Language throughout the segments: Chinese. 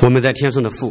我们在天上的父，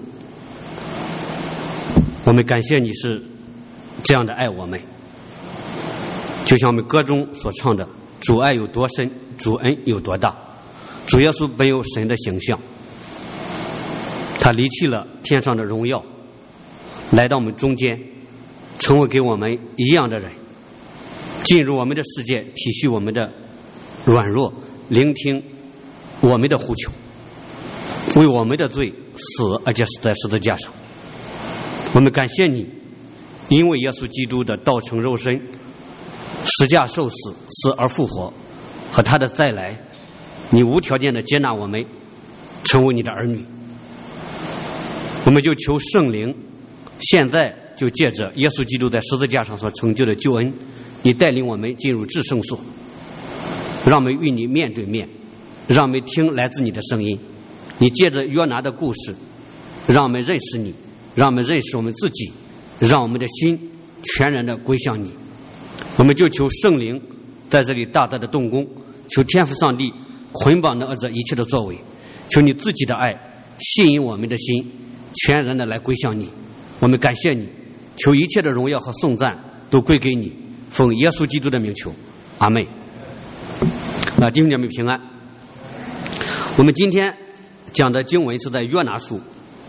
我们感谢你是这样的爱我们，就像我们歌中所唱的，主爱有多深，主恩有多大。主耶稣本有神的形象，他离弃了天上的荣耀，来到我们中间，成为给我们一样的人，进入我们的世界，体恤我们的软弱，聆听我们的呼求，为我们的罪死，而且死在十字架上。我们感谢你，因为耶稣基督的道成肉身，十架受死，死而复活，和他的再来，你无条件的接纳我们，成为你的儿女。我们就求圣灵现在就借着耶稣基督在十字架上所成就的救恩，你带领我们进入至圣所，让我们与你面对面，让我们听来自你的声音。你借着约拿的故事，让我们认识你，让我们认识我们自己，让我们的心全然的归向你。我们就求圣灵在这里大大的动工，求天父上帝捆绑的这一切的作为，求你自己的爱吸引我们的心，全然的来归向你。我们感谢你，求一切的荣耀和颂赞都归给你，奉耶稣基督的名求，阿们。弟兄姐妹平安。我们今天讲的经文是在约拿书。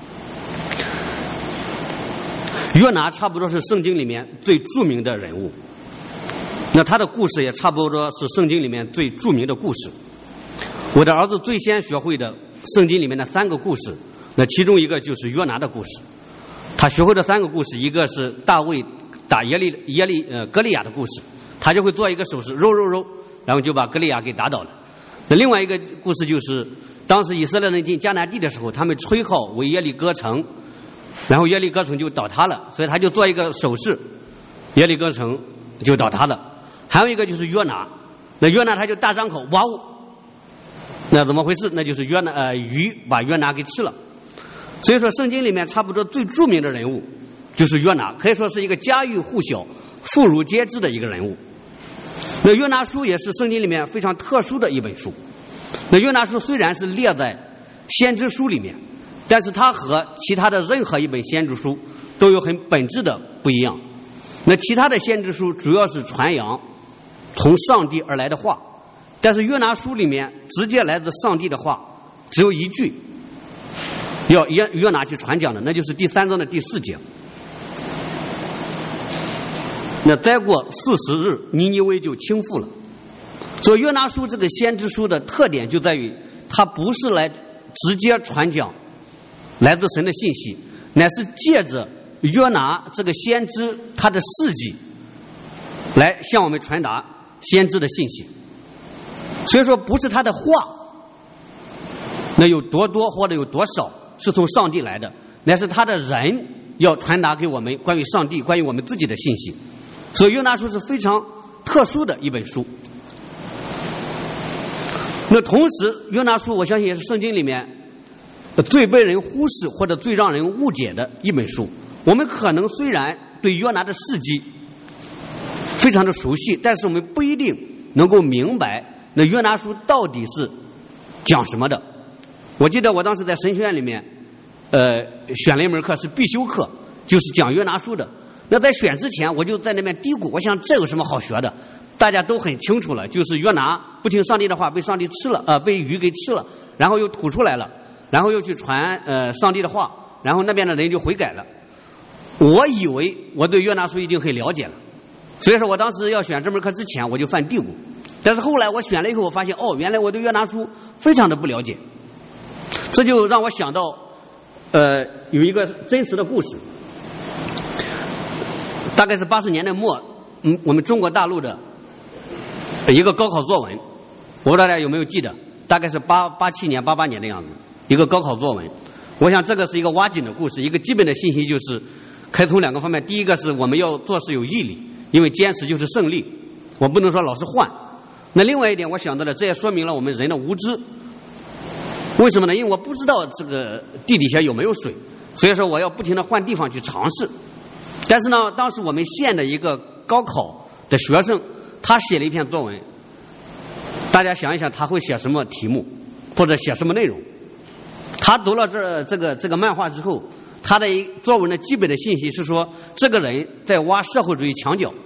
约拿差不多是圣经里面最著名的人物，那他的故事也差不多是圣经里面最著名的故事。我的儿子最先学会的圣经里面的3个故事，那其中一个就是约拿的故事。他学会的3个故事，一个是大卫打歌利亚的故事，他就会做一个手势揉揉揉，然后就把歌利亚给打倒了。那另外一个故事就是当时以色列人进迦南地的时候，他们吹号为耶利哥城，然后耶利哥城就倒塌了，所以他就做一个手势，耶利哥城就倒塌了。还有一个就是约拿，那约拿他就大张口，哇哦，那怎么回事？那就是鱼把约拿给吃了。所以说圣经里面差不多最著名的人物就是约拿，可以说是一个家喻户晓、妇孺皆知的一个人物。那约拿书也是圣经里面非常特殊的一本书。那约拿书虽然是列在先知书里面，但是它和其他的任何一本先知书都有很本质的不一样。那其他的先知书主要是传扬从上帝而来的话，但是约拿书里面直接来自上帝的话只有一句要约拿去传讲的，那就是第3章的第4节。那再过40日，尼尼微就倾覆了。所以约拿书这个先知书的特点就在于，它不是来直接传讲来自神的信息，乃是借着约拿这个先知他的事迹来向我们传达先知的信息。所以说不是他的话那有多多或者有多少是从上帝来的，乃是他的人要传达给我们关于上帝、关于我们自己的信息。所以约拿书是非常特殊的一本书。那同时约拿书我相信也是圣经里面最被人忽视或者最让人误解的一本书。我们可能虽然对约拿的事迹非常的熟悉，但是我们不一定能够明白那约拿书到底是讲什么的。我记得我当时在神学院里面选了一门课是必修课，就是讲约拿书的。那在选之前我就在那边嘀咕，我想这有什么好学的，大家都很清楚了，就是约拿不听上帝的话，被上帝吃了，被鱼给吃了，然后又吐出来了，然后又去传上帝的话，然后那边的人就悔改了。我以为我对约拿书已经很了解了，所以说我当时要选这门课之前我就犯嘀咕。但是后来我选了以后，我发现原来我对约拿书非常的不了解。这就让我想到有一个真实的故事，大概是80年代末我们中国大陆的一个高考作文，我不知道大家有没有记得，大概是87年88年的样子，一个高考作文。我想这个是一个挖井的故事。一个基本的信息就是可以从2个方面，第一个是我们要做事有毅力，因为坚持就是胜利，我不能说老是换。那另外一点我想到了，这也说明了我们人的无知。为什么呢？因为我不知道这个地底下有没有水，所以说我要不停地换地方去尝试。但是呢，当时我们县的一个高考的学生，他写了一篇作文，大家想一想他会写什么题目或者写什么内容？ 他读了这个漫画之后，他的作文的基本的信息是说，这个人在挖社会主义墙角，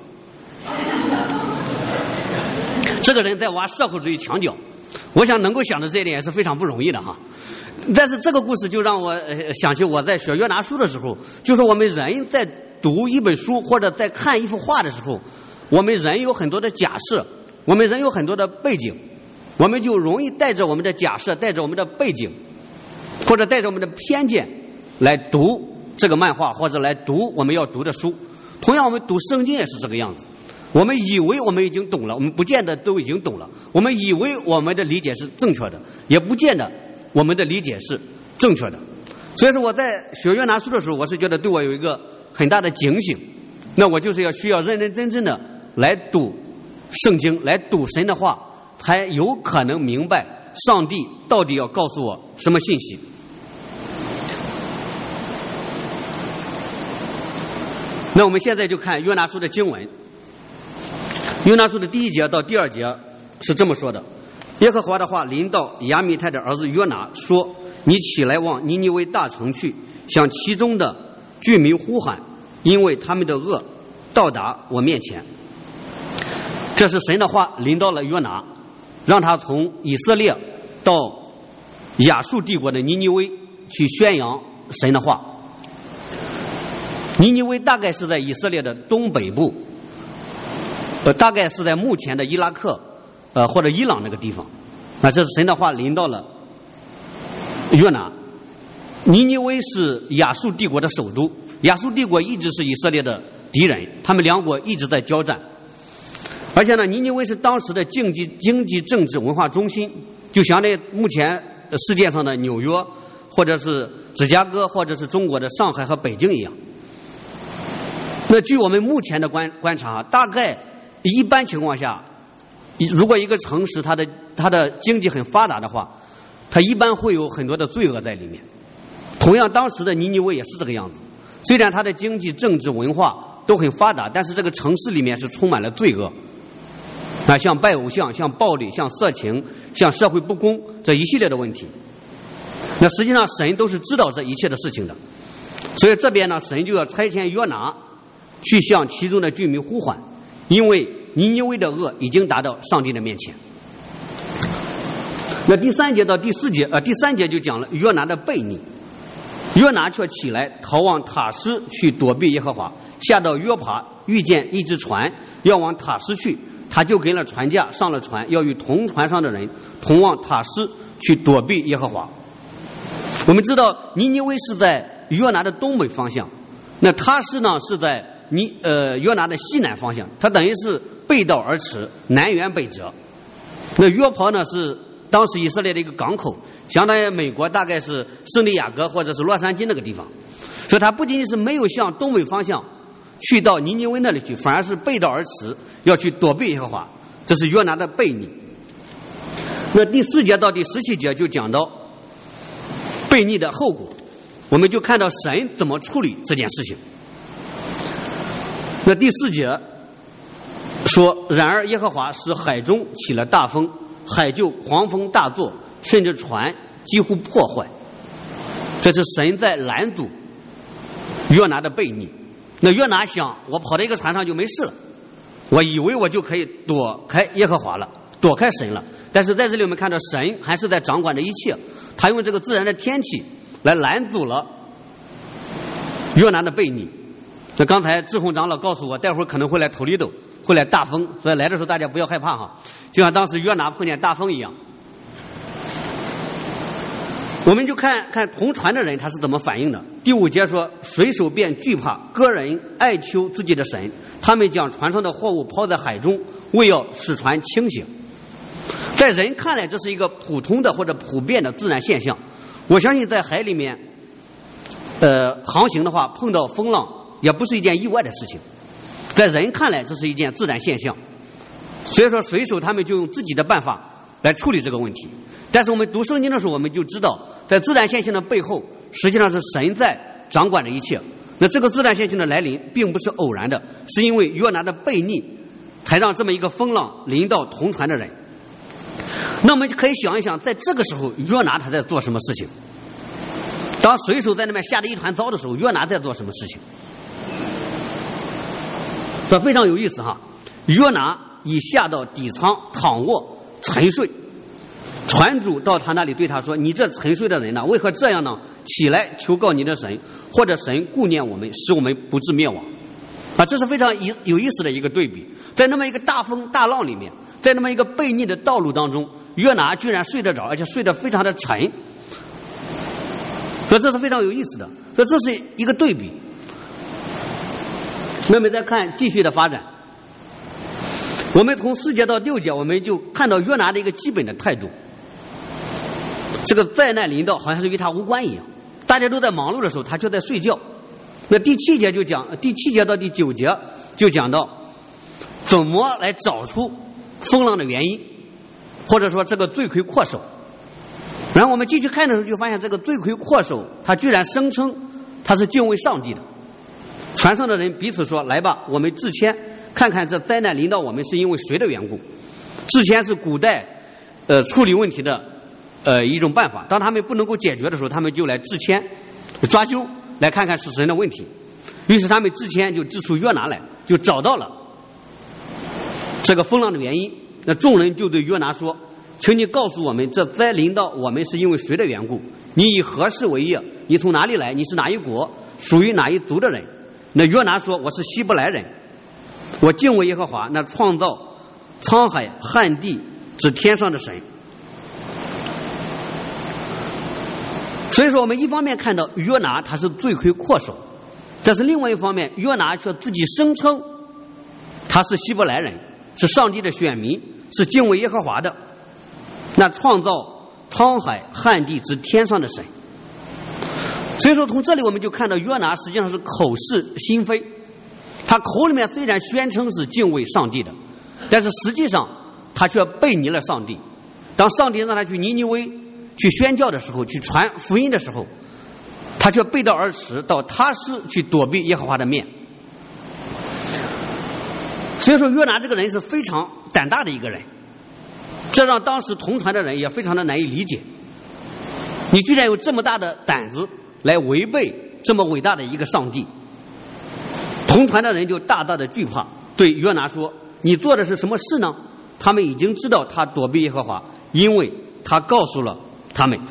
这个人在挖社会主义墙角。我想能够想到这一点也是非常不容易的哈。但是这个故事就让我想起我在学约拿书的时候，就是我们人在读一本书或者在看一幅画的时候，我们人有很多的假设，我们人有很多的背景，我们就容易带着我们的假设，带着我们的背景，或者带着我们的偏见来读这个漫画，或者来读我们要读的书。同样我们读圣经也是这个样子，我们以为我们已经懂了，我们不见得都已经懂了，我们以为我们的理解是正确的，也不见得我们的理解是正确的。所以说我在学约拿书的时候，我是觉得对我有一个很大的警醒，那我就是需要认认真真的来读圣经，来读神的话，才有可能明白上帝到底要告诉我什么信息。那我们现在就看约拿书的经文。约拿书的第1节到第2节是这么说的：耶和华的话临到亚米太的儿子约拿，说：你起来往尼尼微大城去，向其中的居民呼喊，因为他们的恶到达我面前。这是神的话临到了约拿，让他从以色列到亚述帝国的尼尼微去宣扬神的话。尼尼微大概是在以色列的东北部，大概是在目前的伊拉克或者伊朗那个地方。这是神的话临到了约拿。尼尼微是亚述帝国的首都，亚述帝国一直是以色列的敌人，他们两国一直在交战。而且呢，尼尼微是当时的经济政治文化中心，就相当于目前世界上的纽约或者是芝加哥或者是中国的上海和北京一样。那据我们目前的观察，大概一般情况下，如果一个城市它的经济很发达的话，它一般会有很多的罪恶在里面。同样当时的尼尼微也是这个样子，虽然它的经济政治文化都很发达，但是这个城市里面是充满了罪恶像拜偶像，像暴力，像色情，像社会不公，这一系列的问题。那实际上神都是知道这一切的事情的，所以这边呢，神就要差遣约拿去向其中的居民呼唤，因为尼尼微的恶已经达到上帝的面前。那第3节到第3节就讲了约拿的悖逆。约拿却起来逃往塔施去躲避耶和华，下到约帕遇见一只船要往塔施去，他就给了船价，上了船，要与同船上的人同往塔施去躲避耶和华。我们知道尼尼微是在约拿的东北方向，那塔施呢是在约拿的西南方向，它等于是背道而驰，南辕北辙。那约帕呢是当时以色列的一个港口，相当于美国大概是圣地亚哥或者是洛杉矶那个地方，所以它不仅仅是没有向东北方向去到尼尼微那里去，反而是背道而驰，要去躲避耶和华，这是约拿的悖逆。那第4节到第17节就讲到悖逆的后果，我们就看到神怎么处理这件事情。那第4节说：然而耶和华使海中起了大风，海就狂风大作，甚至船几乎破坏。这是神在拦阻约拿的悖逆。那约拿想，我跑到一个船上就没事了，我以为我就可以躲开耶和华了，躲开神了。但是在这里我们看到神还是在掌管着一切，他用这个自然的天气来拦阻了约拿的悖逆。那刚才志宏长老告诉我，待会儿可能会来头里斗，会来大风，所以来的时候大家不要害怕哈，就像当时约拿碰见大风一样。我们就看看同船的人他是怎么反应的。第5节说：水手便惧怕，个人哀求自己的神，他们将船上的货物抛在海中，为要使船倾斜。在人看来，这是一个普通的或者普遍的自然现象。我相信在海里面航行的话，碰到风浪也不是一件意外的事情，在人看来这是一件自然现象。所以说水手他们就用自己的办法来处理这个问题。但是我们读圣经的时候，我们就知道在自然现象的背后，实际上是神在掌管着一切。那这个自然现象的来临并不是偶然的，是因为约拿的悖逆才让这么一个风浪临到同船的人。那我们可以想一想，在这个时候约拿他在做什么事情？ 当水手在那边下着一团糟的时候，约拿在做什么事情？这非常有意思哈。约拿已下到底舱躺卧沉睡，船主到他那里对他说：“你这沉睡的人呢，为何这样呢？起来求告你的神，或者神顾念我们，使我们不致灭亡。”啊，这是非常有意思的一个对比。在那么一个大风大浪里面，在那么一个悖逆的道路当中，约拿居然睡得着，而且睡得非常的沉。所以这是非常有意思的。所以这是一个对比。那么再看继续的发展，我们从4节到6节，我们就看到约拿的一个基本的态度。这个灾难临到，好像是与他无关一样。大家都在忙碌的时候，他却在睡觉。那第7节到第9节就讲到怎么来找出风浪的原因，或者说这个罪魁祸首。然后我们继续看的时候，就发现这个罪魁祸首他居然声称他是敬畏上帝的。船上的人彼此说：“来吧，我们制签，看看这灾难临到我们是因为谁的缘故。”制签是古代处理问题的一种办法。当他们不能够解决的时候，他们就来制签抓阄，来看看是谁的问题。于是他们制签就制出约拿来，就找到了这个风浪的原因。那众人就对约拿说：“请你告诉我们，这灾临到我们是因为谁的缘故？你以何事为业？你从哪里来？你是哪一国？属于哪一族的人？”那约拿说：“我是希伯来人，我敬畏耶和华，那创造沧海旱地指天上的神。”所以说我们一方面看到约拿他是罪魁祸首，但是另外一方面约拿却自己声称他是希伯来人，是上帝的选民，是敬畏耶和华的，那创造沧海旱地指天上的神。所以说从这里我们就看到约拿实际上是口是心非，他口里面虽然宣称是敬畏上帝的，但是实际上他却背离了上帝。当上帝让他去尼尼微去宣教的时候，去传福音的时候，他却背道而驰，到他施去躲避耶和华的面。所以说约拿这个人是非常胆大的一个人，这让当时同船的人也非常的难以理解。你居然有这么大的胆子来违背这么伟大的一个上帝。同船的人就大大的惧怕，对约拿说：“你做的是什么事呢？”他们已经知道他躲避耶和华，因为他告诉了他们。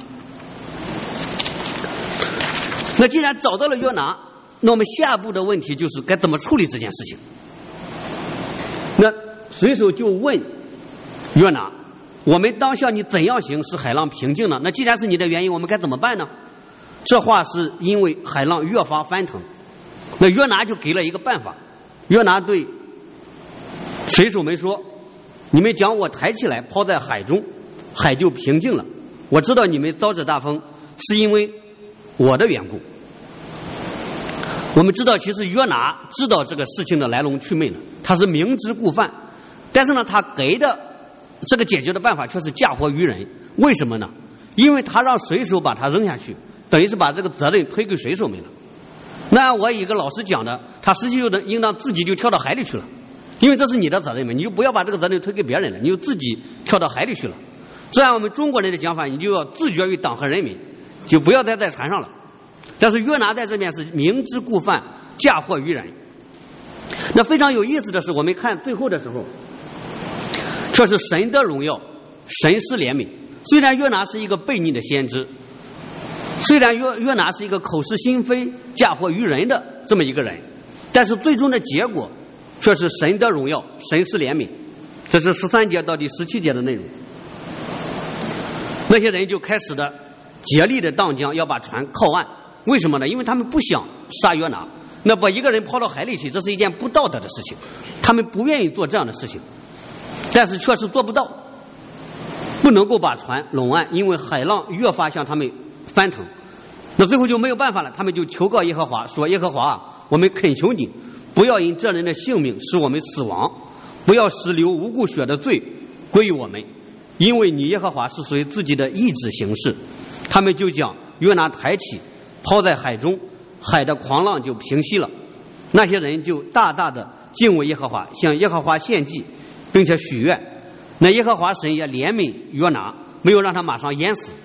那既然找到了约拿，那我们下一步的问题就是该怎么处理这件事情。那水手就问约拿：“我们当向你怎样行使海浪平静呢？那既然是你的原因，我们该怎么办呢？”这话是因为海浪越发翻腾。那约拿就给了一个办法。约拿对水手们说：“你们将我抬起来抛在海中，海就平静了。我知道你们遭这大风是因为我的缘故。”我们知道其实约拿知道这个事情的来龙去脉了，他是明知故犯，但是呢他给的这个解决的办法却是嫁祸于人。为什么呢？因为他让水手把他扔下去，等于是把这个责任推给水手们了。那我一个老师讲的，他实际就应当自己就跳到海里去了，因为这是你的责任嘛，你就不要把这个责任推给别人了，你就自己跳到海里去了。这样我们中国人的讲法，你就要自绝于党和人民，就不要再在船上了。但是约拿在这边是明知故犯，嫁祸于人。那非常有意思的是，我们看最后的时候，却是神的荣耀，神施怜悯。虽然约拿是一个悖逆的先知，虽然约拿是一个口是心非、嫁祸于人的这么一个人，但是最终的结果却是神的荣耀，神施怜悯。这是13节到第17节的内容。那些人就开始的竭力的荡桨，要把船靠岸。为什么呢？因为他们不想杀约拿，那把一个人抛到海里去，这是一件不道德的事情，他们不愿意做这样的事情，但是确实做不到，不能够把船拢岸，因为海浪越发向他们翻腾。那最后就没有办法了，他们就求告耶和华，说：“耶和华啊，我们恳求你，不要因这人的性命使我们死亡，不要使流无辜血的罪归于我们，因为你耶和华是随自己的意志行事。”他们就将约拿抬起，抛在海中，海的狂浪就平息了。那些人就大大的敬畏耶和华，向耶和华献祭，并且许愿。那耶和华神也怜悯约拿，没有让他马上淹死，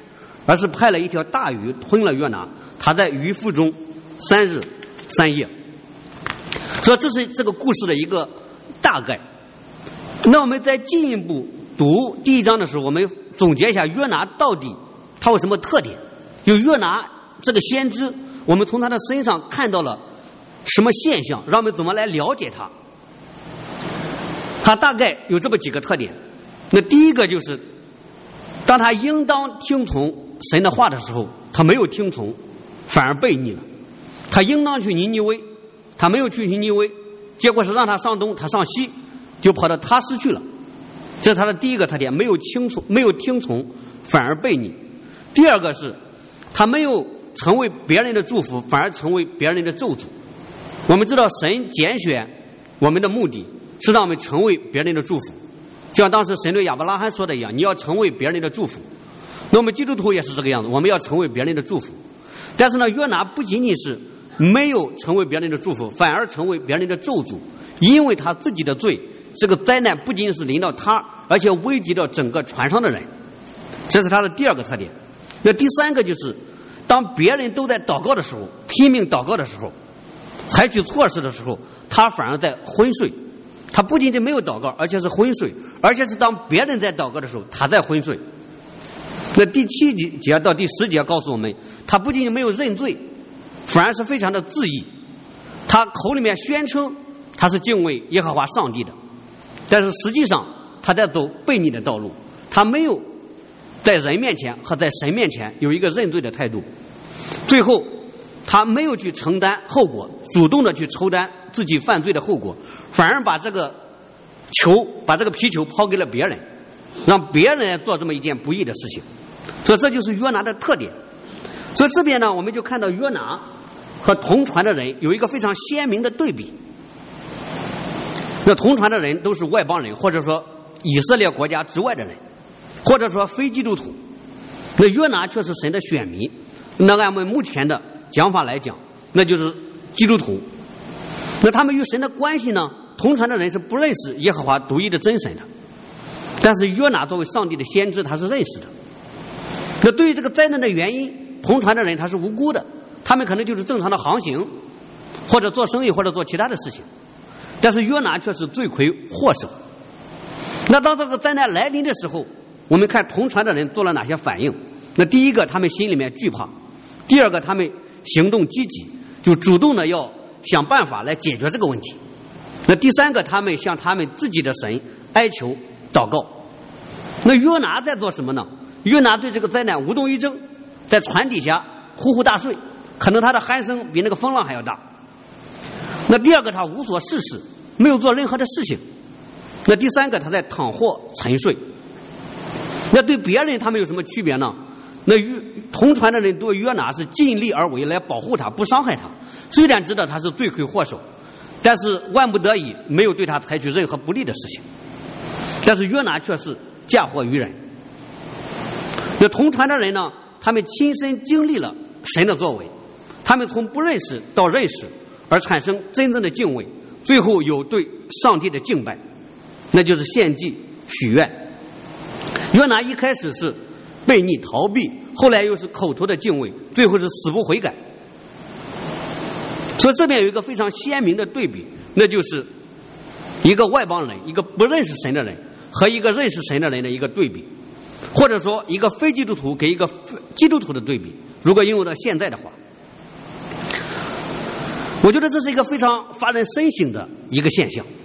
而是派了一条大鱼吞了约拿，他在鱼腹中3日3夜。所以这是这个故事的一个大概。那我们再进一步读第1章的时候，我们总结一下约拿到底他有什么特点。有约拿这个先知，我们从他的身上看到了什么现象，让我们怎么来了解他。他大概有这么几个特点。那第一个就是，当他应当听从神的话的时候，他没有听从，反而悖逆了。他应当去尼尼微，他没有去尼尼微，结果是让他上东，他上西，就跑到他施去了。这是他的第一个特点，没有听从，反而悖逆。第二个是，他没有成为别人的祝福，反而成为别人的咒诅。我们知道神拣选我们的目的是让我们成为别人的祝福，就像当时神对亚伯拉罕说的一样，你要成为别人的祝福。那我们基督徒也是这个样子，我们要成为别人的祝福。但是呢，约拿不仅仅是没有成为别人的祝福，反而成为别人的咒诅，因为他自己的罪，这个灾难不仅是临到他，而且危及到整个船上的人。这是他的第二个特点。那第三个就是，当别人都在祷告的时候，拼命祷告的时候，采取措施的时候，他反而在昏睡。他不仅仅没有祷告，而且是昏睡，而且是当别人在祷告的时候，他在昏睡。那第7节到第10节告诉我们，他不仅仅没有认罪，反而是非常的自义。他口里面宣称他是敬畏耶和华上帝的，但是实际上他在走悖逆的道路，他没有在人面前和在神面前有一个认罪的态度。最后他没有去承担后果，主动的去承担自己犯罪的后果，反而把这个皮球抛给了别人，让别人来做这么一件不义的事情。所以这就是约拿的特点。所以这边呢，我们就看到约拿和同船的人有一个非常鲜明的对比。那同船的人都是外邦人，或者说以色列国家之外的人，或者说非基督徒。那约拿却是神的选民，那按我们目前的讲法来讲，那就是基督徒。那他们与神的关系呢，同船的人是不认识耶和华独一的真神的，但是约拿作为上帝的先知，他是认识的。那对于这个灾难的原因，同船的人他是无辜的，他们可能就是正常的航行，或者做生意，或者做其他的事情，但是约拿却是罪魁祸首。那当这个灾难来临的时候，我们看同船的人做了哪些反应。那第一个，他们心里面惧怕；第二个，他们行动积极，就主动的要想办法来解决这个问题。那第三个，他们向他们自己的神哀求祷告。那约拿在做什么呢？约拿对这个灾难无动于衷，在船底下呼呼大睡，可能他的鼾声比那个风浪还要大。那第二个，他无所事事，没有做任何的事情。那第三个，他在躺卧沉睡。那对别人他们有什么区别呢？那同船的人对约拿是尽力而为来保护他，不伤害他，虽然知道他是罪魁祸首，但是万不得已没有对他采取任何不利的事情。但是约拿却是嫁祸于人。那同船的人呢，他们亲身经历了神的作为，他们从不认识到认识，而产生真正的敬畏，最后有对上帝的敬拜，那就是献祭许愿。约拿一开始是悖逆逃避，后来又是口头的敬畏，最后是死不悔改。所以这边有一个非常鲜明的对比，那就是一个外邦人，一个不认识神的人和一个认识神的人的一个对比，或者说一个非基督徒给一个基督徒的对比。如果应用到现在的话，我觉得这是一个非常发人深省的一个现象。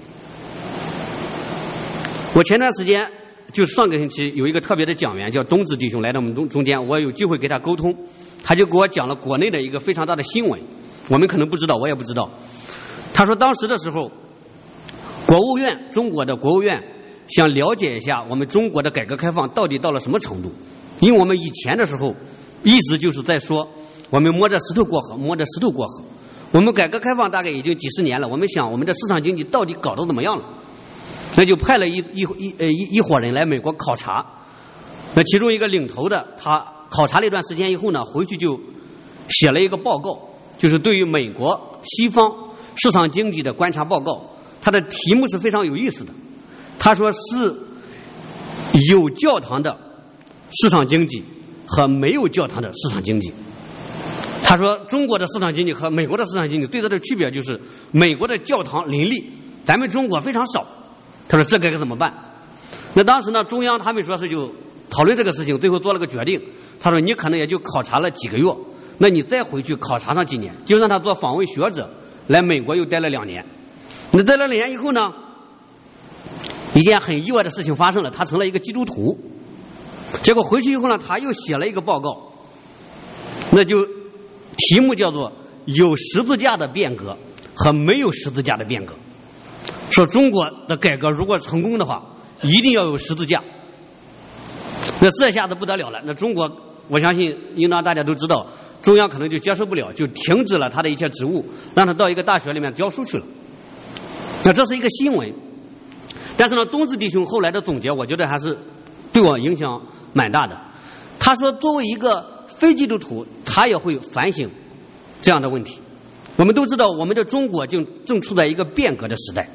我前段时间就上个星期有一个特别的讲员叫东子弟兄来到我们中间，我有机会跟他沟通，他就给我讲了国内的一个非常大的新闻，我们可能不知道，我也不知道。他说当时的时候，中国的国务院想了解一下我们中国的改革开放到底到了什么程度，因为我们以前的时候一直就是在说我们摸着石头过河，摸着石头过河。我们改革开放大概已经几十年了，我们想我们的市场经济到底搞得怎么样了？那就派了一伙人来美国考察。那其中一个领头的，他考察了一段时间以后呢，回去就写了一个报告，就是对于美国西方市场经济的观察报告。他的题目是非常有意思的，他说是有教堂的市场经济和没有教堂的市场经济。他说中国的市场经济和美国的市场经济最大的区别就是美国的教堂林立，咱们中国非常少。他说这该怎么办？那当时呢，中央他们说是就讨论这个事情，最后做了个决定。他说你可能也就考察了几个月，那你再回去考察上几年，就让他做访问学者，来美国又待了2年。那待了2年以后呢，一件很意外的事情发生了，他成了一个基督徒。结果回去以后呢，他又写了一个报告，那就题目叫做有十字架的变革和没有十字架的变革。说中国的改革如果成功的话，一定要有十字架。那这下子不得了了，那中国我相信应当大家都知道，中央可能就接受不了，就停止了他的一切职务，让他到一个大学里面教书去了。那这是一个新闻，但是呢，东子弟兄后来的总结，我觉得还是对我影响蛮大的。他说作为一个非基督徒，他也会反省这样的问题。我们都知道我们的中国正处在一个变革的时代，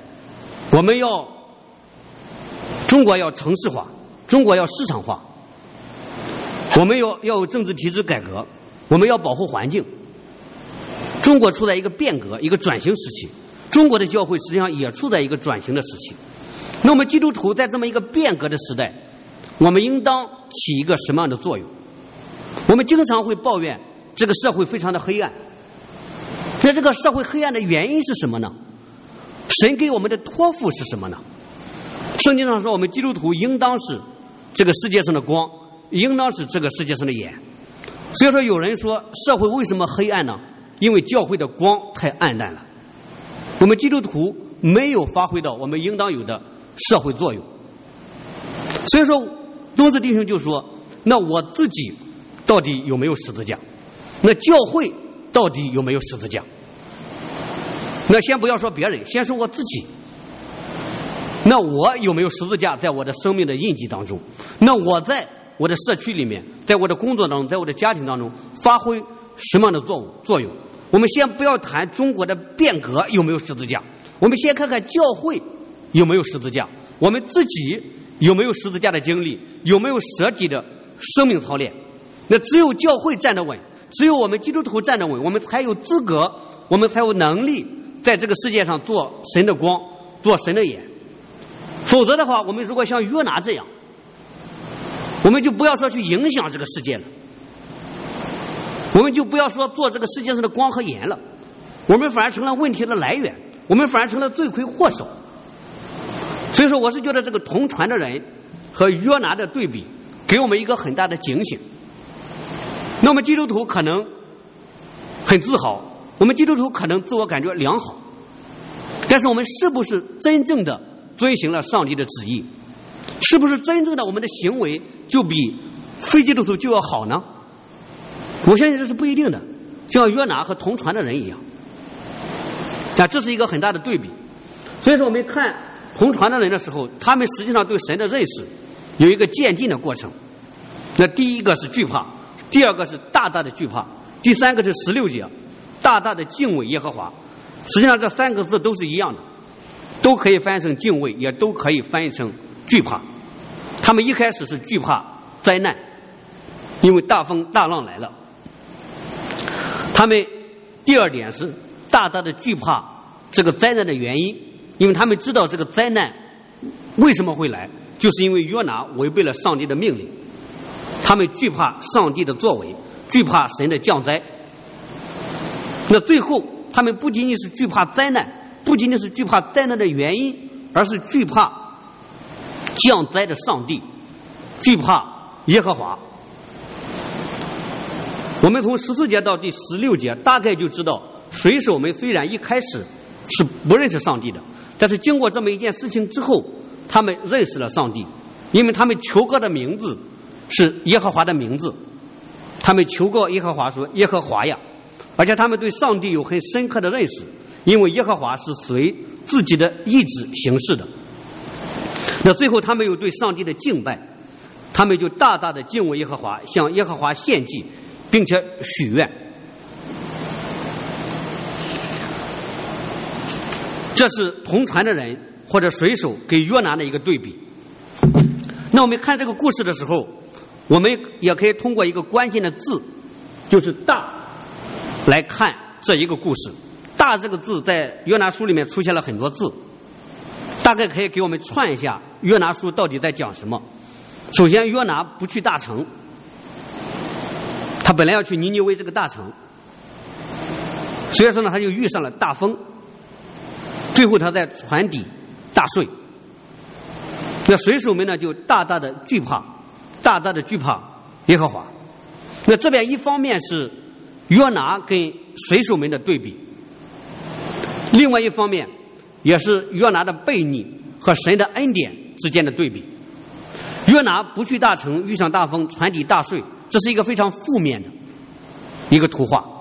中国要城市化，中国要市场化，我们要有政治体制改革，我们要保护环境。中国处在一个变革一个转型时期，中国的教会实际上也处在一个转型的时期。那我们基督徒在这么一个变革的时代，我们应当起一个什么样的作用？我们经常会抱怨这个社会非常的黑暗，那这个社会黑暗的原因是什么呢？神给我们的托付是什么呢？圣经上说我们基督徒应当是这个世界上的光，应当是这个世界上的盐。所以说有人说社会为什么黑暗呢？因为教会的光太暗淡了，我们基督徒没有发挥到我们应当有的社会作用。所以说东子弟兄就说，那我自己到底有没有十字架？那教会到底有没有十字架？那先不要说别人，先说我自己。那我有没有十字架在我的生命的印记当中？那我在我的社区里面，在我的工作当中，在我的家庭当中发挥什么样的作用？我们先不要谈中国的变革有没有十字架，我们先看看教会有没有十字架，我们自己有没有十字架的经历，有没有舍己的生命操练。那只有教会站得稳，只有我们基督徒站得稳，我们才有资格，我们才有能力在这个世界上做神的光，做神的眼。否则的话，我们如果像约拿这样，我们就不要说去影响这个世界了，我们就不要说做这个世界上的光和盐了，我们反而成了问题的来源，我们反而成了罪魁祸首。所以说我是觉得这个同传的人和约拿的对比给我们一个很大的警醒。那我们基督徒可能很自豪，我们基督徒可能自我感觉良好，但是我们是不是真正的遵行了上帝的旨意？是不是真正的我们的行为就比非基督徒就要好呢？我相信这是不一定的，就像约拿和同传的人一样。这是一个很大的对比。所以说我们看同传的人的时候，他们实际上对神的认识有一个渐进的过程。那第一个是惧怕，第二个是大大的惧怕，第三个是16节大大的敬畏耶和华。实际上这3个字都是一样的，都可以翻译成敬畏，也都可以翻译成惧怕。他们一开始是惧怕灾难，因为大风大浪来了。他们第二点是大大的惧怕这个灾难的原因，因为他们知道这个灾难为什么会来，就是因为约拿违背了上帝的命令。他们惧怕上帝的作为，惧怕神的降灾。那最后他们不仅仅是惧怕灾难，不仅仅是惧怕灾难的原因，而是惧怕降灾的上帝，惧怕耶和华。我们从14节到第16节大概就知道，水手们虽然一开始是不认识上帝的，但是经过这么一件事情之后，他们认识了上帝，因为他们求告的名字是耶和华的名字，他们求告耶和华说耶和华呀，而且他们对上帝有很深刻的认识，因为耶和华是随自己的意志行事的。那最后他们又对上帝的敬拜，他们就大大的敬畏耶和华，向耶和华献祭，并且许愿。这是同船的人或者水手给约拿的一个对比。那我们看这个故事的时候， 我们也可以通过一个关键的字，就是大，来看这一个故事。大这个字在约拿书里面出现了很多字，大概可以给我们串一下约拿书到底在讲什么。首先，约拿不去大城，他本来要去尼尼微这个大城，所以说呢，他就遇上了大风，最后他在船底大睡。那水手们呢，就大大的惧怕耶和华。那这边一方面是约拿跟水手们的对比，另外一方面也是约拿的悖逆和神的恩典之间的对比。约拿不去大城，遇上大风，船底大睡，这是一个非常负面的一个图画。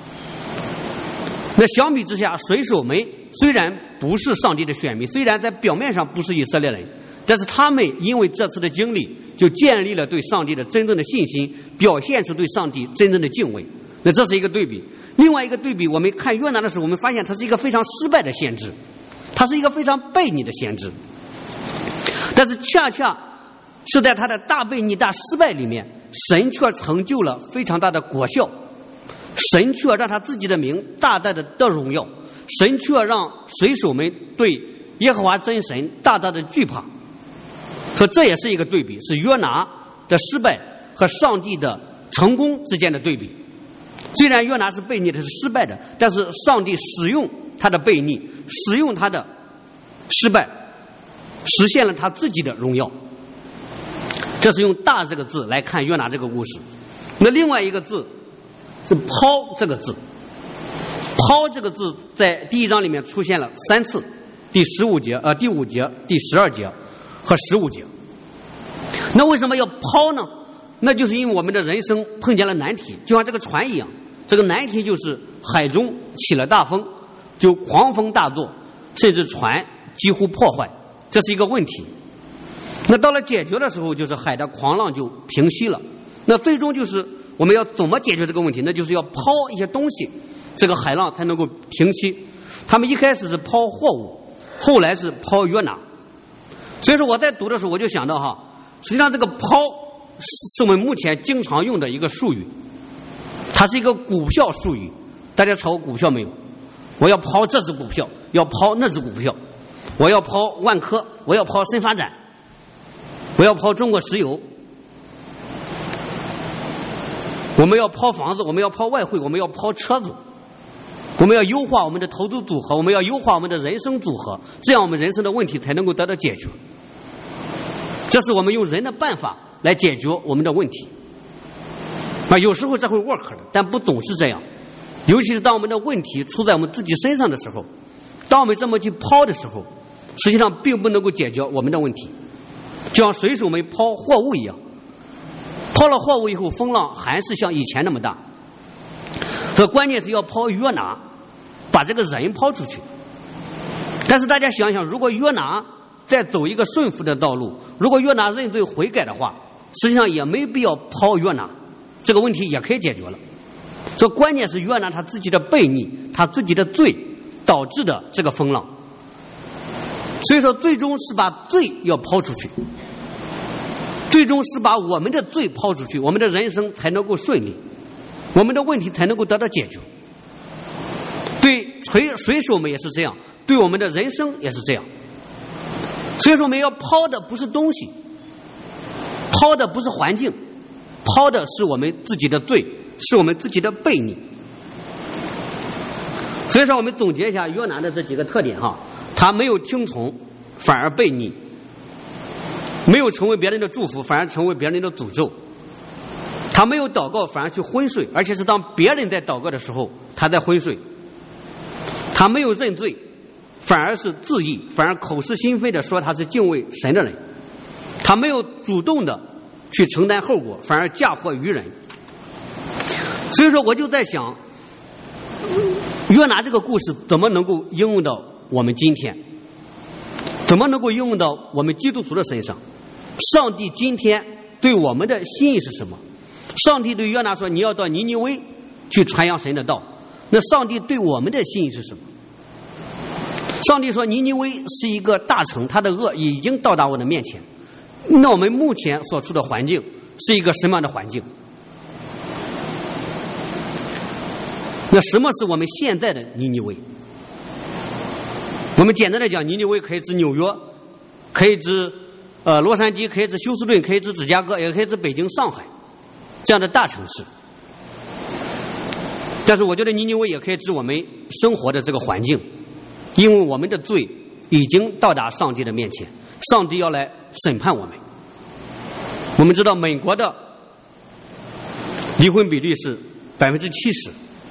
那相比之下，水手们虽然不是上帝的选民，虽然在表面上不是以色列人，但是他们因为这次的经历，就建立了对上帝的真正的信心，表现出对上帝真正的敬畏。那这是一个对比。另外一个对比，我们看约拿的时候，我们发现他是一个非常失败的先知，他是一个非常悖逆的先知。但是恰恰是在他的大悖逆、大失败里面，神却成就了非常大的果效，神却让他自己的名大大的得荣耀，神却让水手们对耶和华真神大大的惧怕。所以这也是一个对比，是约拿的失败和上帝的成功之间的对比。虽然约拿是悖逆的，是失败的，但是上帝使用他的悖逆，使用他的失败，实现了他自己的荣耀。这是用大这个字来看约拿这个故事。那另外一个字是抛这个字，抛这个字在第一章里面出现了3次，第5节、第5节、第12节和15节。那为什么要抛呢？那就是因为我们的人生碰见了难题，就像这个船一样，这个难题就是海中起了大风，就狂风大作，甚至船几乎破坏，这是一个问题。那到了解决的时候，就是海的狂浪就平息了。那最终就是我们要怎么解决这个问题？那就是要抛一些东西，这个海浪才能够平息。他们一开始是抛货物，后来是抛约拿。所以说我在读的时候，我就想到实际上这个抛是我们目前经常用的一个术语，它是一个股票术语。大家炒过股票没有？我要抛这只股票，要抛那只股票，我要抛万科，我要抛深发展，我要抛中国石油，我们要抛房子，我们要抛外汇，我们要抛车子，我们要优化我们的投资组合，我们要优化我们的人生组合，这样我们人生的问题才能够得到解决。这是我们用人的办法来解决我们的问题。有时候这会 work 的，但不总是这样。尤其是当我们的问题出在我们自己身上的时候，当我们这么去抛的时候，实际上并不能够解决我们的问题。就像水手们抛货物一样，抛了货物以后，风浪还是像以前那么大。所以关键是要抛约拿，把这个人抛出去。但是大家想想，如果约拿再走一个顺服的道路，如果约拿认罪悔改的话，实际上也没必要抛约拿，这个问题也可以解决了。所以关键是约拿他自己的悖逆，他自己的罪导致的这个风浪。所以说最终是把罪要抛出去，最终是把我们的罪抛出去，我们的人生才能够顺利，我们的问题才能够得到解决。对水手们也是这样，对我们的人生也是这样。所以说我们要抛的不是东西，抛的不是环境，抛的是我们自己的罪，是我们自己的悖逆。所以说我们总结一下约拿的这几个特点他没有听从，反而悖逆；没有成为别人的祝福，反而成为别人的诅咒；他没有祷告，反而去昏睡，而且是当别人在祷告的时候，他在昏睡；他没有认罪，反而是自义，反而口是心非的说他是敬畏神的人；他没有主动的去承担后果，反而嫁祸于人。所以说我就在想，约拿这个故事怎么能够应用到我们今天，怎么能够应用到我们基督徒的身上？上帝今天对我们的心意是什么？上帝对约拿说你要到尼尼微去传扬神的道，那上帝对我们的心意是什么？上帝说尼尼微是一个大城，他的恶已经到达我的面前。那我们目前所处的环境是一个什么样的环境？那什么是我们现在的尼尼微？我们简单的讲，尼尼微可以指纽约，可以指洛杉矶，可以指休斯顿，可以指芝加哥，也可以指北京、上海这样的大城市。但是我觉得尼尼微也可以指我们生活的这个环境，因为我们的罪已经到达上帝的面前，上帝要来审判我们。我们知道美国的离婚比率是70%，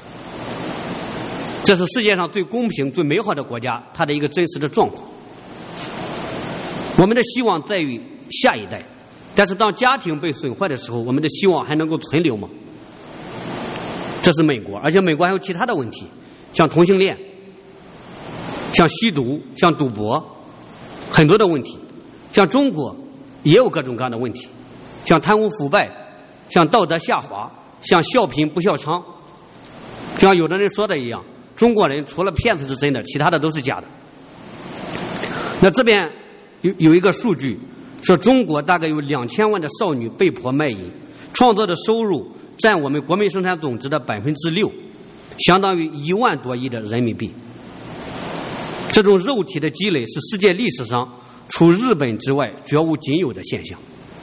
这是世界上最公平、最美好的国家，它的一个真实的状况。我们的希望在于下一代，但是当家庭被损坏的时候，我们的希望还能够存留吗？这是美国，而且美国还有其他的问题，像同性恋、像吸毒、像赌博，很多的问题。像中国也有各种各样的问题，像贪污腐败，像道德下滑，像笑贫不笑娼，就像有的人说的一样，中国人除了骗子是真的，其他的都是假的。那这边有一个数据说，中国大概有2000万的少女被迫卖淫，创造的收入占我们国民生产总值的6%，相当于1万多亿的人民币。这种肉体的积累是世界历史上除日本之外绝无仅有的现象。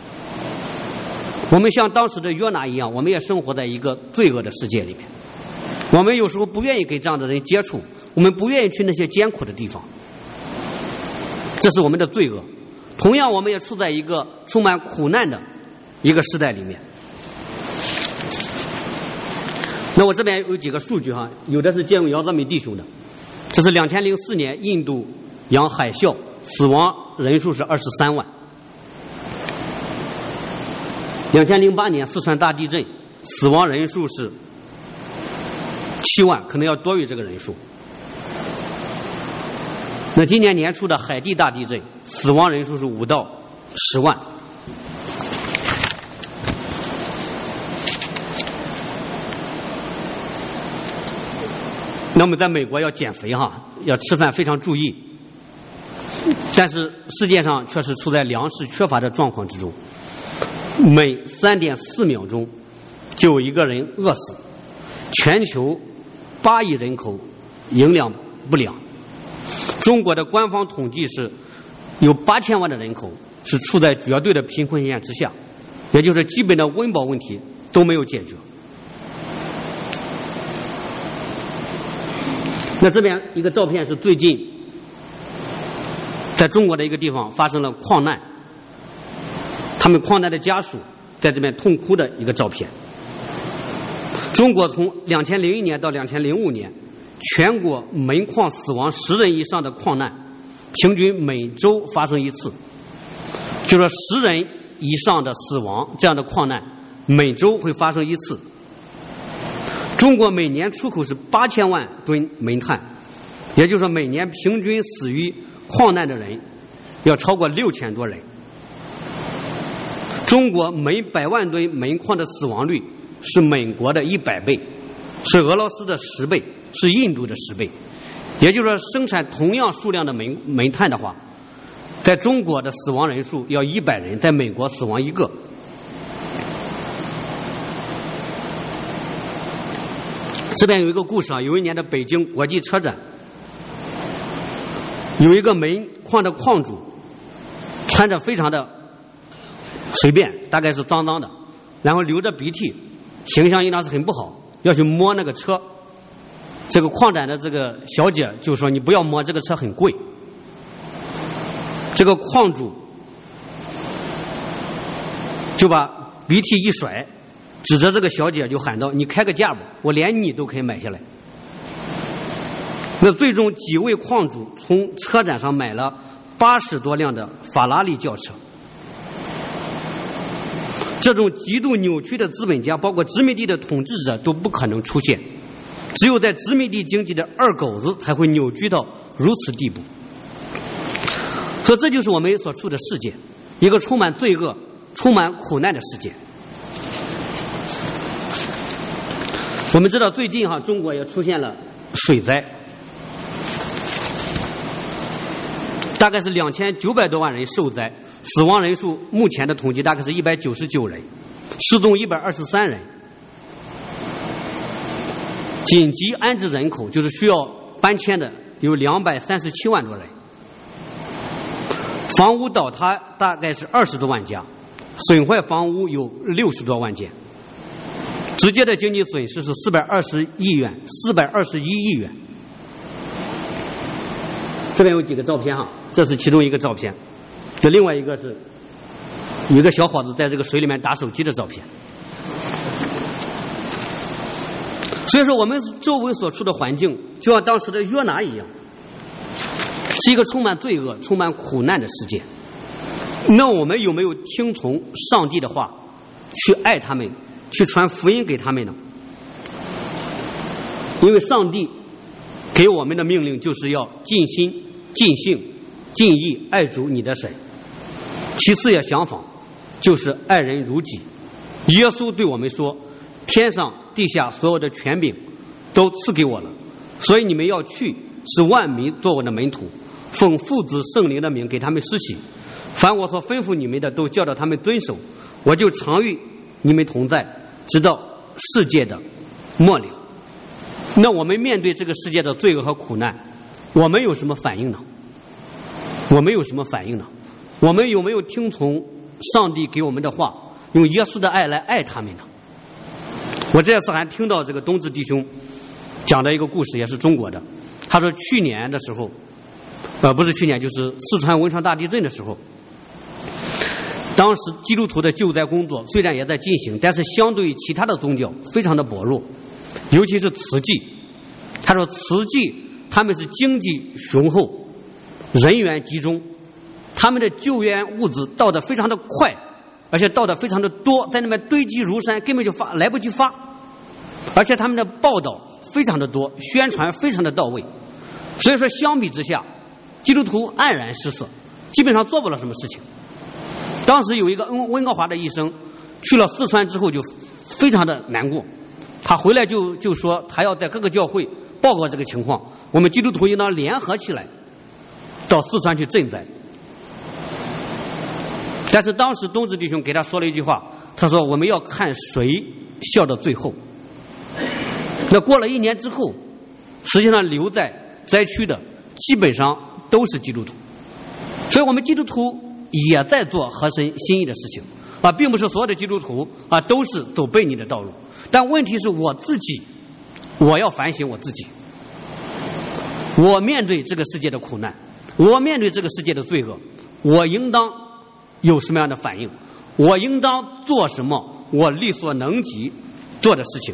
我们像当时的约拿一样，我们也生活在一个罪恶的世界里面。我们有时候不愿意跟这样的人接触，我们不愿意去那些艰苦的地方，这是我们的罪恶。同样，我们也处在一个充满苦难的一个时代里面。那我这边有几个数据哈，有的是借用姚泽民弟兄的，这是2004年印度洋海啸，死亡人数是23万。2008年四川大地震，死亡人数是7万，可能要多于这个人数。那今年年初的海地大地震，死亡人数是5到10万。那么在美国要减肥哈，要吃饭非常注意，但是世界上却是处在粮食缺乏的状况之中，每3.4秒钟就有一个人饿死，全球8亿人口营养不良。中国的官方统计是有8000万的人口是处在绝对的贫困线之下，也就是基本的温饱问题都没有解决。那这边一个照片是最近在中国的一个地方发生了矿难，他们矿难的家属在这边痛哭的一个照片。中国从2001年到2005年，全国煤矿死亡10人以上的矿难，平均每周发生一次，就是说10人以上的死亡这样的矿难每周会发生一次。中国每年出口是8000万吨煤炭，也就是说每年平均死于矿难的人要超过6000多人。中国每100万吨煤矿的死亡率是美国的100倍，是俄罗斯的10倍，是印度的10倍。也就是说，生产同样数量的煤炭的话，在中国的死亡人数要100人，在美国死亡1个。这边有一个故事啊，有一年的北京国际车展，有一个煤矿的矿主穿着非常的随便，大概是脏脏的，然后流着鼻涕，形象应当是很不好，要去摸那个车。这个矿展的这个小姐就说：“你不要摸，这个车很贵。”这个矿主就把鼻涕一甩，指着这个小姐就喊道：“你开个价吧，我连你都可以买下来。”那最终几位矿主从车展上买了80多辆的法拉利轿车。这种极度扭曲的资本家，包括殖民地的统治者都不可能出现，只有在殖民地经济的二狗子才会扭曲到如此地步。所以这就是我们所处的世界，一个充满罪恶、充满苦难的世界。我们知道最近中国也出现了水灾，大概是2900多万人受灾，死亡人数目前的统计大概是199人， 失踪123人，紧急安置人口就是需要搬迁的有237万多人，房屋倒塌大概是20多万家，损坏房屋有60多万件，直接的经济损失是421亿元。这边有几个照片哈，这是其中一个照片，这另外一个是有一个小伙子在这个水里面打手机的照片。所以说我们周围所处的环境就像当时的约拿一样，是一个充满罪恶充满苦难的世界。那我们有没有听从上帝的话去爱他们，去传福音给他们呢？因为上帝给我们的命令就是要尽心尽性尽意爱主你的神，其次也相仿，就是爱人如己。耶稣对我们说，天上地下所有的权柄都赐给我了，所以你们要去，使万民做我的门徒，奉父子圣灵的名给他们施洗，凡我所吩咐你们的都教导他们遵守，我就常与你们同在，直到世界的末了。那我们面对这个世界的罪恶和苦难，我们有什么反应呢？我们有没有听从上帝给我们的话，用耶稣的爱来爱他们呢？我这次还听到这个冬至弟兄讲的一个故事，也是中国的。他说去年的时候，不是去年，就是四川汶川大地震的时候，当时基督徒的救灾工作虽然也在进行，但是相对于其他的宗教非常的薄弱，尤其是慈济。他说慈济他们是经济雄厚，人员集中，他们的救援物资到得非常的快，而且到得非常的多，在那边堆积如山，根本就来不及发，而且他们的报道非常的多，宣传非常的到位。所以说相比之下，基督徒黯然失色，基本上做不了什么事情。当时有一个温哥华的医生去了四川之后就非常的难过，他回来就说他要在各个教会报告这个情况，我们基督徒应当联合起来到四川去赈灾。但是当时冬至弟兄给他说了一句话，他说我们要看谁笑到最后。那过了1年之后，实际上留在灾区的基本上都是基督徒，所以我们基督徒也在做合神心意的事情啊，并不是所有的基督徒啊都是走悖逆的道路。但问题是我自己，我要反省我自己。我面对这个世界的苦难，我面对这个世界的罪恶，我应当有什么样的反应？我应当做什么我力所能及做的事情？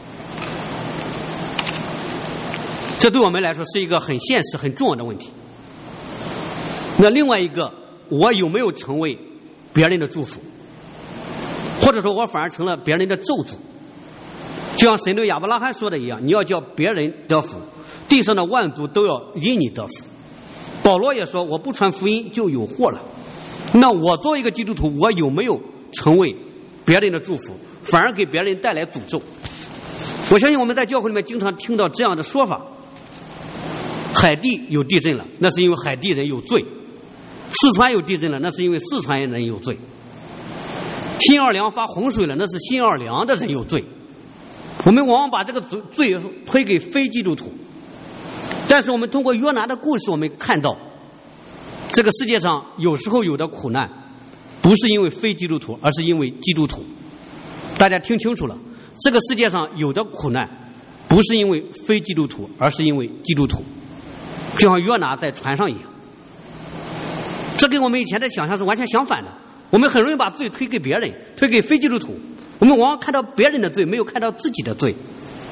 这对我们来说是一个很现实很重要的问题。那另外一个，我有没有成为别人的祝福，或者说我反而成了别人的咒诅？就像神对亚伯拉罕说的一样，你要叫别人得福，地上的万族都要因你得福。保罗也说，我不传福音就有祸了。那我作为一个基督徒，我有没有成为别人的祝福，反而给别人带来诅咒？我相信我们在教会里面经常听到这样的说法，海地有地震了，那是因为海地人有罪；四川有地震了，那是因为四川人有罪；新奥尔良发洪水了，那是新奥尔良的人有罪。我们往往把这个罪推给非基督徒，但是我们通过约拿的故事，我们看到这个世界上有时候有的苦难不是因为非基督徒，而是因为基督徒。大家听清楚了，这个世界上有的苦难不是因为非基督徒，而是因为基督徒，就像约拿在船上一样。这跟我们以前的想象是完全相反的。我们很容易把罪推给别人，推给非基督徒，我们往往看到别人的罪，没有看到自己的罪。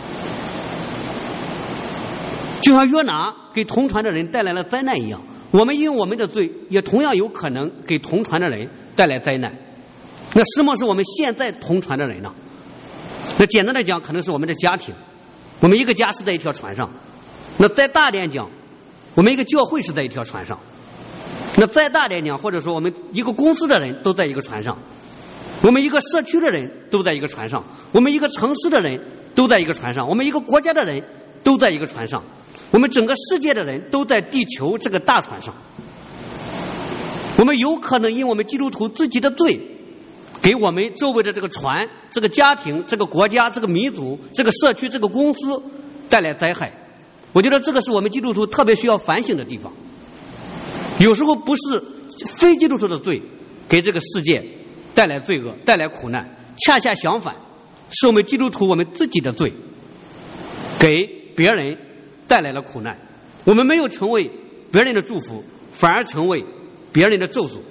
就像约拿给同船的人带来了灾难一样，我们因为我们的罪也同样有可能给同船的人带来灾难。那什么是我们现在同船的人呢？那简单的讲，可能是我们的家庭，我们一个家是在一条船上。那再大点讲，我们一个教会是在一条船上。那再大点讲，或者说我们一个公司的人都在一个船上，我们一个社区的人都在一个船上，我们一个城市的人都在一个船上，我们一个国家的人都在一个船上，我们整个世界的人都在地球这个大船上。我们有可能因我们基督徒自己的罪给我们周围的这个船、这个家庭、这个国家、这个民族、这个社区、这个公司带来灾害。我觉得这个是我们基督徒特别需要反省的地方。有时候不是非基督徒的罪给这个世界带来罪恶、带来苦难，恰恰相反，是我们基督徒我们自己的罪给别人带来了苦难。我们没有成为别人的祝福，反而成为别人的咒诅。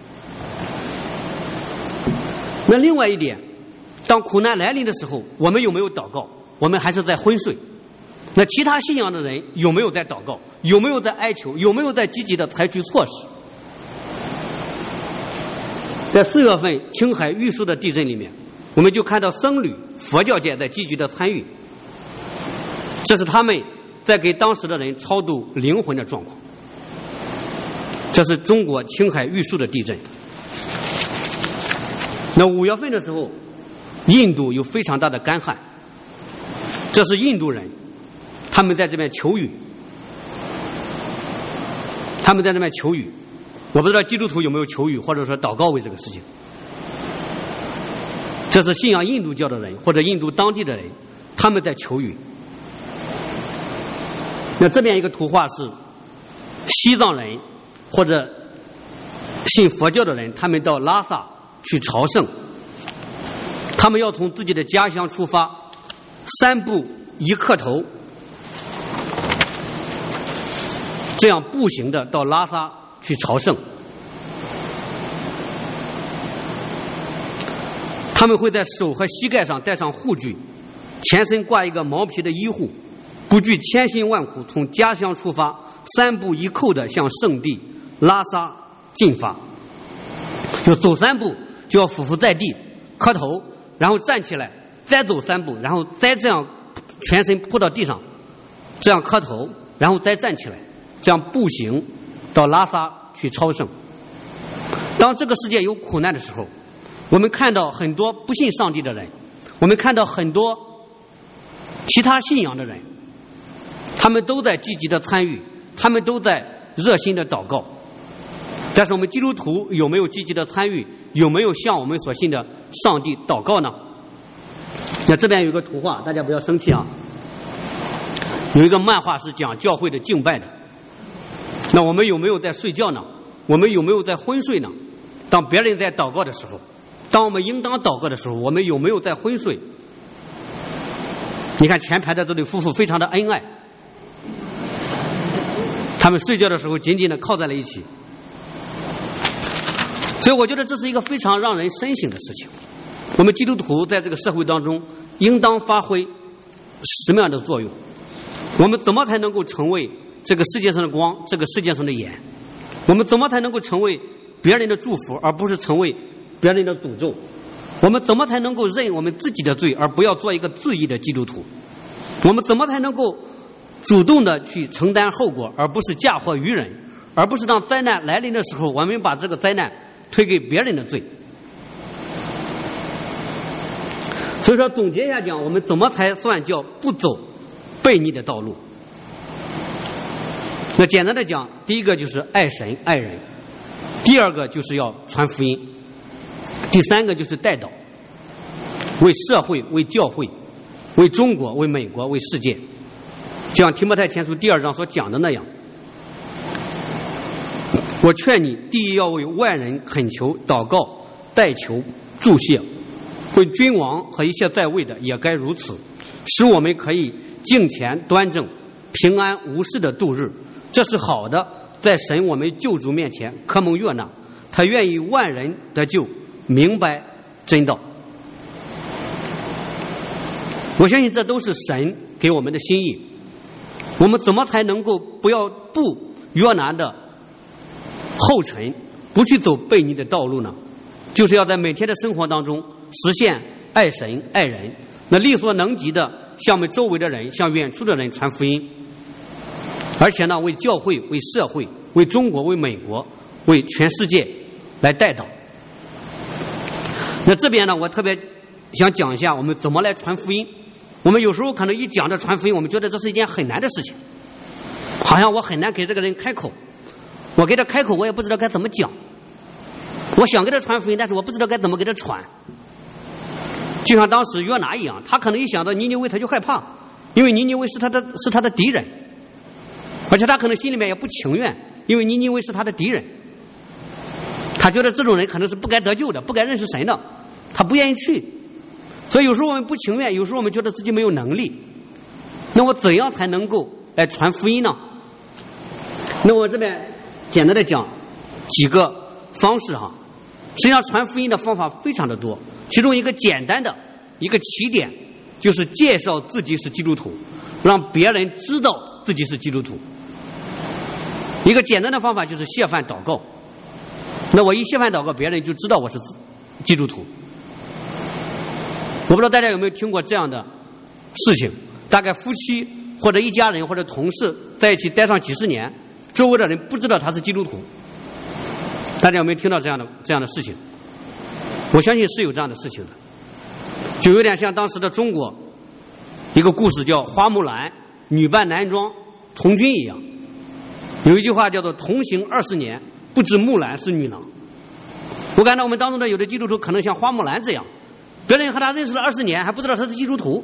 那另外一点，当苦难来临的时候，我们有没有祷告？我们还是在昏睡。那其他信仰的人有没有在祷告？有没有在哀求？有没有在积极的采取措施？在4月份青海玉树的地震里面，我们就看到僧侣、佛教界在积极的参与，这是他们在给当时的人超度灵魂的状况。这是中国青海玉树的地震。那5月份的时候，印度有非常大的干旱，这是印度人，他们在这边求雨，我不知道基督徒有没有求雨或者说祷告为这个事情。这是信仰印度教的人或者印度当地的人，他们在求雨。那这边一个图画是西藏人或者信佛教的人，他们到拉萨去朝圣，他们要从自己的家乡出发，3步1磕头，这样步行的到拉萨去朝圣。他们会在手和膝盖上戴上护具，全身挂一个毛皮的衣护，不惧千辛万苦，从家乡出发，3步1叩的向圣地拉萨进发。就走3步就要匍匐在地磕头，然后站起来，再走3步，然后再这样全身扑到地上，这样磕头，然后再站起来，这样步行到拉萨去朝圣。当这个世界有苦难的时候，我们看到很多不信上帝的人，我们看到很多其他信仰的人，他们都在积极的参与，他们都在热心的祷告。但是我们基督徒有没有积极的参与？有没有向我们所信的上帝祷告呢？那这边有一个图画，大家不要生气啊。有一个漫画是讲教会的敬拜的。那我们有没有在睡觉呢？我们有没有在昏睡呢？当别人在祷告的时候，当我们应当祷告的时候，我们有没有在昏睡？你看前排的这对夫妇非常的恩爱，他们睡觉的时候紧紧的靠在了一起。所以我觉得这是一个非常让人深省的事情。我们基督徒在这个社会当中应当发挥什么样的作用？我们怎么才能够成为这个世界上的光，这个世界上的盐？我们怎么才能够成为别人的祝福，而不是成为别人的诅咒？我们怎么才能够认我们自己的罪，而不要做一个自义的基督徒？我们怎么才能够主动的去承担后果，而不是嫁祸于人，而不是当灾难来临的时候，我们把这个灾难推给别人的罪？所以说总结一下讲，我们怎么才算叫不走悖逆的道路？那简单的讲，第一个就是爱神爱人，第二个就是要传福音，第三个就是代祷，为社会、为教会、为中国、为美国、为世界，就像提摩太前书2章所讲的那样。我劝你，第一要为万人恳求、祷告、代求、祝谢，为君王和一切在位的也该如此，使我们可以敬虔端正、平安无事的度日。这是好的，在神我们救主面前可蒙悦纳，他愿意万人得救，明白真道。我相信这都是神给我们的心意。我们怎么才能够不约拿的后尘，不去走悖逆的道路呢？就是要在每天的生活当中实现爱神爱人，那力所能及的向我们周围的人、向远处的人传福音，而且呢，为教会、为社会、为中国、为美国、为全世界来代祷。那这边呢，我特别想讲一下我们怎么来传福音。我们有时候可能一讲到传福音，我们觉得这是一件很难的事情，好像我很难给这个人开口，我给他开口我也不知道该怎么讲。 我想给他传福音，但是我不知道该怎么给他传。就像当时约拿一样，他可能一想到尼尼微他就害怕，因为尼尼微是他的敌人，而且他可能心里面也不情愿，因为尼尼微是他的敌人。他觉得这种人可能是不该得救的，不该认识神的，他不愿意去。所以有时候我们不情愿，有时候我们觉得自己没有能力。那我怎样才能够来传福音呢？那我这边简单的讲几个方式哈。实际上传福音的方法非常的多，其中一个简单的一个起点就是介绍自己是基督徒，让别人知道自己是基督徒。一个简单的方法就是谢饭祷告，那我一谢饭祷告，别人就知道我是基督徒。我不知道大家有没有听过这样的事情，大概夫妻或者一家人或者同事在一起待上几十年，周围的人不知道他是基督徒。大家有没有听到这样的事情？我相信是有这样的事情的，就有点像当时的中国一个故事叫花木兰女扮男装童军一样。有一句话叫做同行20年，不知木兰是女郎。我感到我们当中的有的基督徒可能像花木兰这样，别人和他认识了20年还不知道他是基督徒。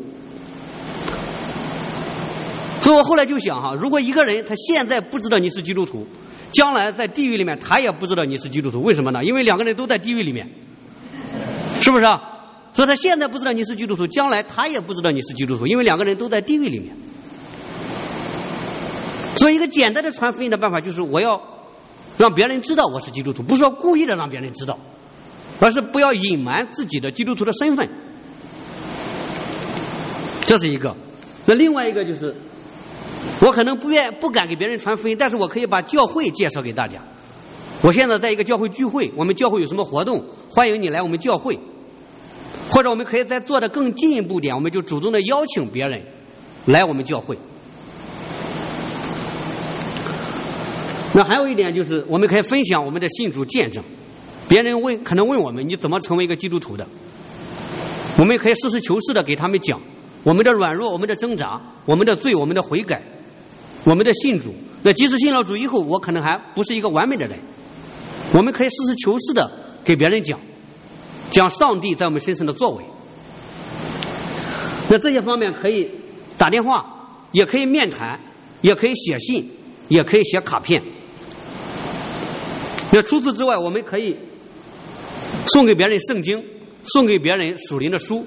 所以我后来就想哈，如果一个人他现在不知道你是基督徒，将来在地狱里面他也不知道你是基督徒。为什么呢？因为两个人都在地狱里面，是不是啊？所以他现在不知道你是基督徒，将来他也不知道你是基督徒，因为两个人都在地狱里面。所以一个简单的传福音的办法就是我要让别人知道我是基督徒，不是说故意的让别人知道，而是不要隐瞒自己的基督徒的身份。这是一个。那另外一个就是我可能不敢给别人传福音，但是我可以把教会介绍给大家。我现在在一个教会聚会，我们教会有什么活动，欢迎你来我们教会。或者我们可以再做得更进一步点，我们就主动的邀请别人来我们教会。那还有一点就是我们可以分享我们的信主见证。别人可能问我们你怎么成为一个基督徒的，我们可以实事求是的给他们讲我们的软弱，我们的挣扎，我们的罪，我们的悔改，我们的信主。那即使信了主以后，我可能还不是一个完美的人，我们可以实事求是的给别人讲上帝在我们身上的作为。那这些方面可以打电话，也可以面谈，也可以写信，也可以写卡片。那除此之外，我们可以送给别人圣经，送给别人属灵的书。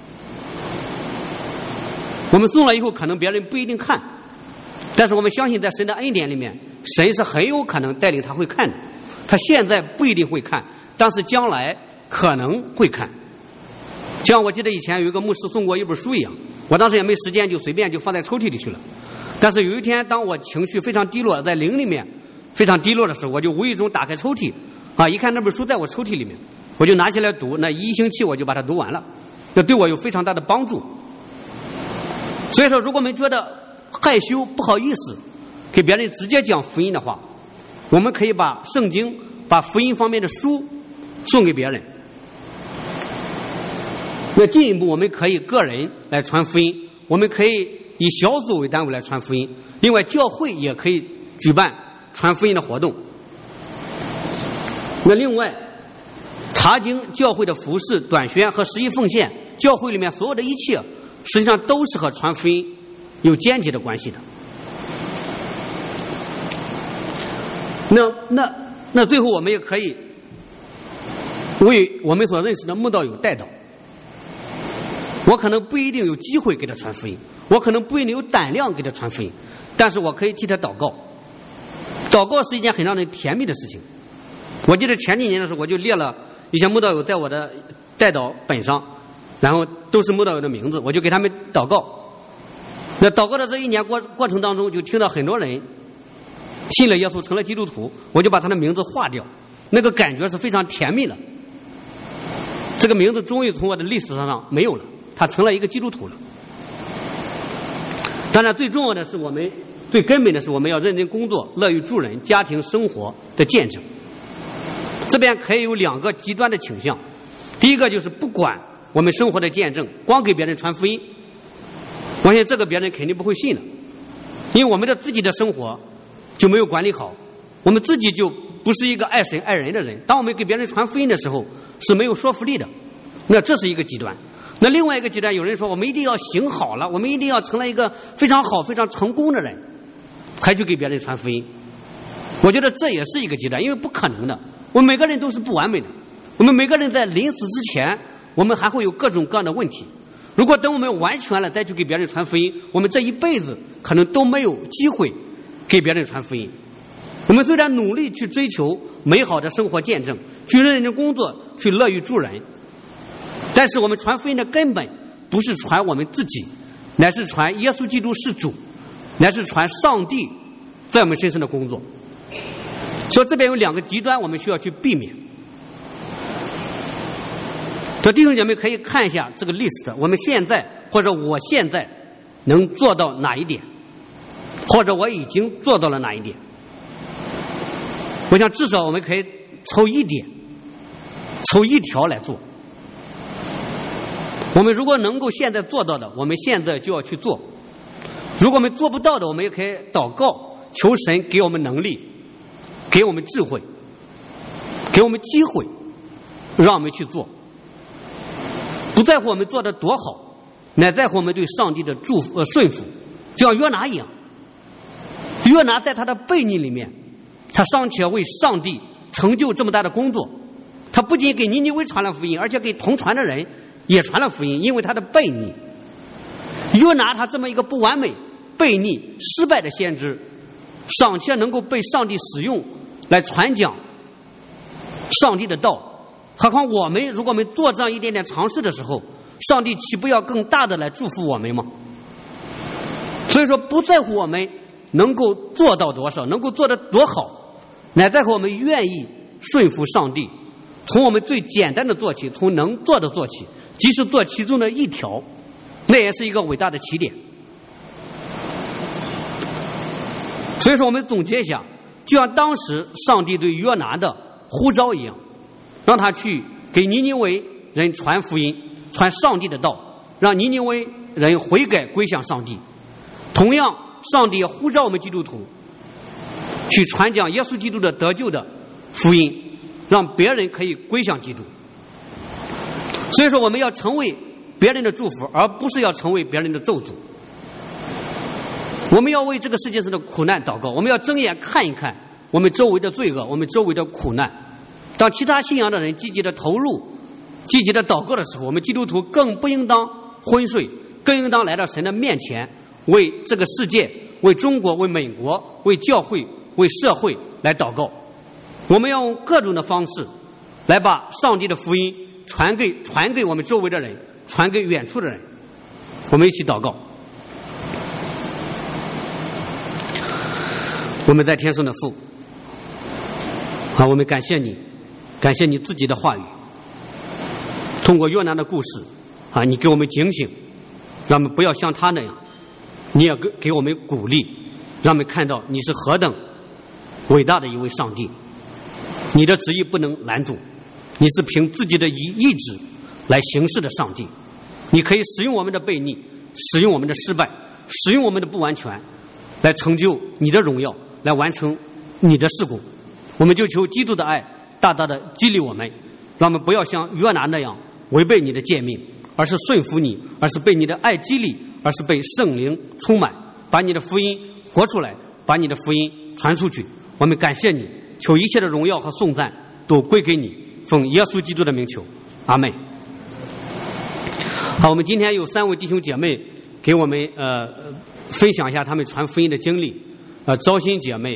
我们送了以后，可能别人不一定看，但是我们相信在神的恩典里面，神是很有可能带领他会看的。他现在不一定会看，但是将来可能会看。像我记得以前有一个牧师送过一本书一样，我当时也没时间，就随便就放在抽屉里去了。但是有一天当我情绪非常低落，在灵里面非常低落的时候，我就无意中打开抽屉一看那本书在我抽屉里面，我就拿起来读，那1星期我就把它读完了，这对我有非常大的帮助。所以说如果我们觉得害羞不好意思给别人直接讲福音的话，我们可以把圣经把福音方面的书送给别人。那进一步我们可以个人来传福音，我们可以以小组为单位来传福音，另外教会也可以举办传福音的活动。那另外查经教会的服事短宣和11奉献，教会里面所有的一切实际上都是和传福音有间接的关系的。那最后我们也可以为我们所认识的慕道友代祷。我可能不一定有机会给他传福音，我可能不一定有胆量给他传福音，但是我可以替他祷告。祷告是一件很让人甜蜜的事情。我记得前几年的时候，我就列了一些慕道友在我的代祷本上，然后都是慕道友的名字，我就给他们祷告。那祷告的这1年过程当中，就听到很多人信了耶稣成了基督徒，我就把他的名字划掉，那个感觉是非常甜蜜的。这个名字终于从我的历史上没有了，他成了一个基督徒了。当然最重要的是最根本的是我们要认真工作，乐于助人，家庭生活的见证。这边可以有2个极端的倾向。第一个就是不管我们生活的见证，光给别人传福音，我相信这个别人肯定不会信的，因为我们的自己的生活就没有管理好，我们自己就不是一个爱神爱人的人。当我们给别人传福音的时候是没有说服力的，那这是一个极端。那另外一个极端，有人说我们一定要行好了，我们一定要成了一个非常好非常成功的人才去给别人传福音。我觉得这也是一个极端，因为不可能的，我们每个人都是不完美的，我们每个人在临死之前我们还会有各种各样的问题。如果等我们完全了再去给别人传福音，我们这一辈子可能都没有机会给别人传福音。我们虽然努力去追求美好的生活见证，去认真工作，去乐于助人，但是我们传福音的根本不是传我们自己，乃是传耶稣基督是主，乃是传上帝在我们身上的工作。所以这边有两个极端我们需要去避免。所以弟兄姐妹可以看一下这个 list， 我们现在或者我现在能做到哪一点，或者我已经做到了哪一点。我想至少我们可以抽一点，抽一条来做。我们如果能够现在做到的，我们现在就要去做。如果我们做不到的，我们也可以祷告，求神给我们能力，给我们智慧，给我们机会，让我们去做。不在乎我们做的多好，乃在乎我们对上帝的祝福顺服。就像约拿一样，约拿在他的悖逆里面，他尚且为上帝成就这么大的工作，他不仅给尼尼微传了福音，而且给同传的人也传了福音。因为他的悖逆，约拿他这么一个不完美、悖逆、失败的先知，尚且能够被上帝使用来传讲上帝的道，何况我们，如果我们做这样一点点尝试的时候，上帝岂不要更大的来祝福我们吗？所以说不在乎我们能够做到多少，能够做得多好，乃在乎我们愿意顺服上帝，从我们最简单的做起，从能做的做起，即使做其中的一条，那也是一个伟大的起点。所以说我们总结一下，就像当时上帝对约拿的呼召一样，让他去给尼尼微人传福音，传上帝的道，让尼尼微人悔改归向上帝。同样上帝也呼召我们基督徒去传讲耶稣基督的得救的福音，让别人可以归向基督。所以说我们要成为别人的祝福，而不是要成为别人的咒诅。我们要为这个世界上的苦难祷告，我们要睁眼看一看我们周围的罪恶，我们周围的苦难。当其他信仰的人积极的投入、积极的祷告的时候，我们基督徒更不应当昏睡，更应当来到神的面前，为这个世界、为中国、为美国、为教会、为社会来祷告。我们要用各种的方式来把上帝的福音传给我们周围的人，传给远处的人。我们一起祷告。我们在天上的父，我们感谢你，感谢你自己的话语，通过约拿的故事你给我们警醒，让我们不要像他那样，你也给我们鼓励，让我们看到你是何等伟大的一位上帝，你的旨意不能拦阻，你是凭自己的意志来行事的上帝。你可以使用我们的悖逆，使用我们的失败，使用我们的不完全，来成就你的荣耀，来完成你的事工。我们就求基督的爱大大的激励我们，让我们不要像约拿那样违背你的诫命，而是顺服你，而是被你的爱激励，而是被圣灵充满，把你的福音活出来，把你的福音传出去。我们感谢你，求一切的荣耀和颂赞都归给你，奉耶稣基督的名求，阿们。好，我们今天有3位弟兄姐妹给我们分享一下他们传福音的经历。招新姐妹